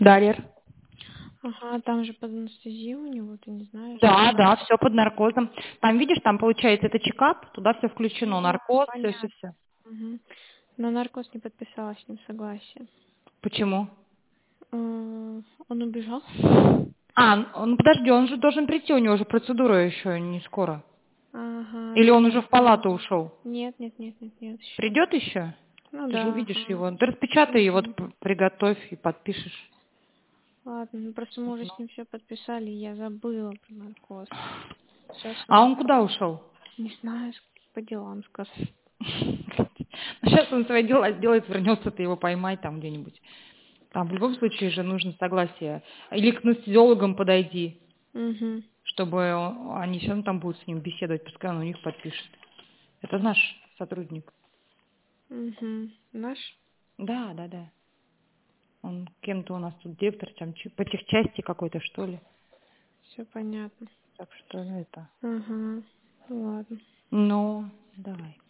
Да, Лер? Ага, там же под анестезией у него, ты не знаешь? Да, да, все под наркозом. Там, видишь, там получается это чекап, туда все включено, Ну, наркоз, все, понятно. все. Мгм. Но наркоз не подписала с ним согласие. Почему? Он убежал? Ну подожди, он же должен прийти, у него же процедура еще не скоро. Ага, Или да, он я уже в знаю. палату ушел? Нет, нет, нет, нет, нет, еще. Придет еще? Ну Ты же да, увидишь ага. его. Ты распечатай его, Мгм. приготовь и подпишешь. Ладно, ну просто мы уже с ним все подписали, и я забыла про наркоз. Сейчас А он, он куда ушел? не знаю, по делам сказал. Сейчас он свои дела сделает, вернется, ты его поймай там где-нибудь. Там в любом случае же нужно согласие. Или к анестезиологам подойди, Угу. чтобы они все равно там будут с ним беседовать, пускай он у них подпишет. Это наш сотрудник. Угу. Наш? Да, да, да. Он кем-то у нас тут директор, там, по техчасти какой-то, что ли. Все понятно. Так что это. Ага. Ладно. Ну, давай.